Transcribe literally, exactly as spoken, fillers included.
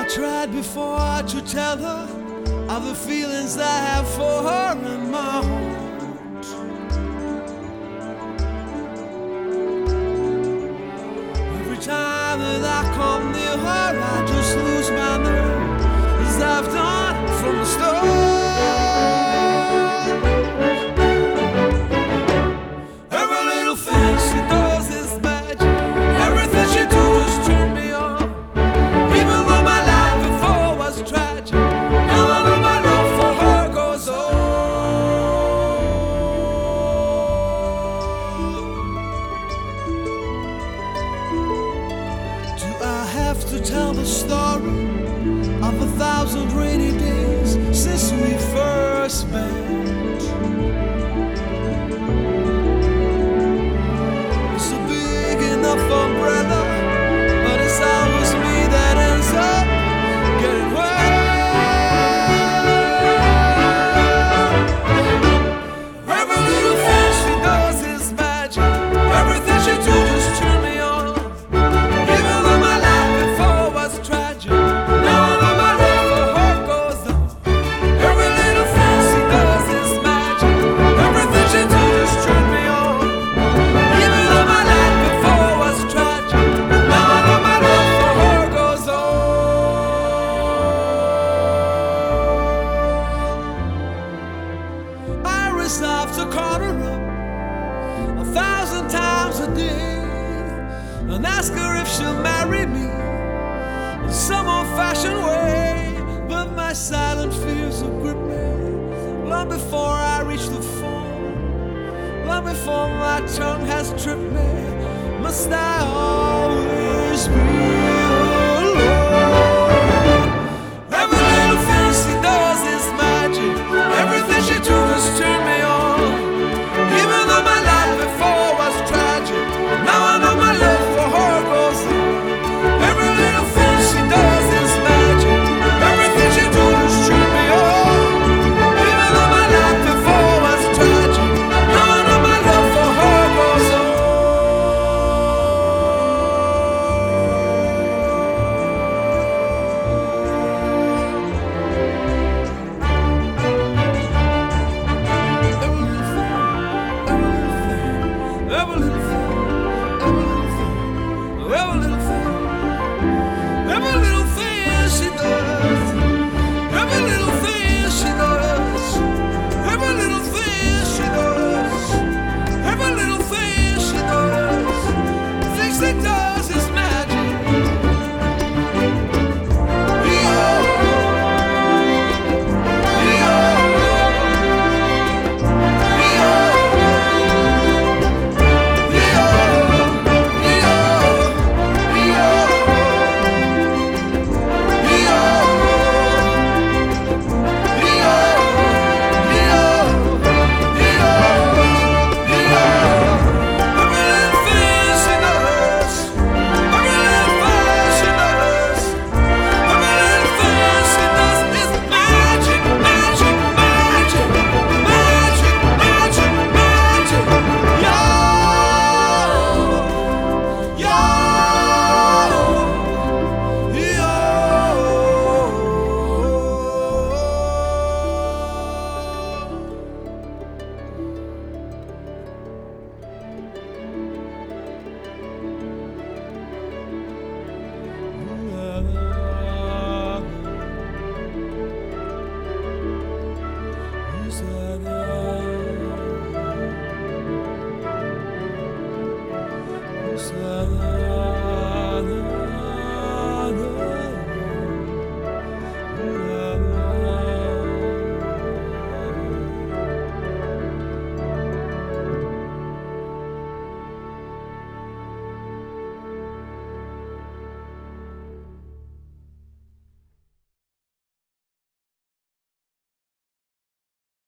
tried before to tell her of the feelings I have for her in my heart. Every time that I come near her, I just lose my nerve, as I've done from the start. Every little thing she does is magic. Everything she does is turn me on. Even though my life before was tragic, now I know my love for her goes on. Do I have to tell the story of a thousand rainy days since we first met? It's a big enough umbrella, but it's always me that ends up getting wet. Every little thing she does is magic. Everything she do just turn me on. Even though my life before was tragic, now I know my love for her goes on. Every little thing she does is magic. Everything she do just turn me on. Even though my life before was tragic, now I know my love for her goes on. I resolve to call her up a thousand times a day and ask her if she'll marry me in some old-fashioned way. But my silent fears will grip me long before I reach the phone, long before my tongue has tripped me. Must I always be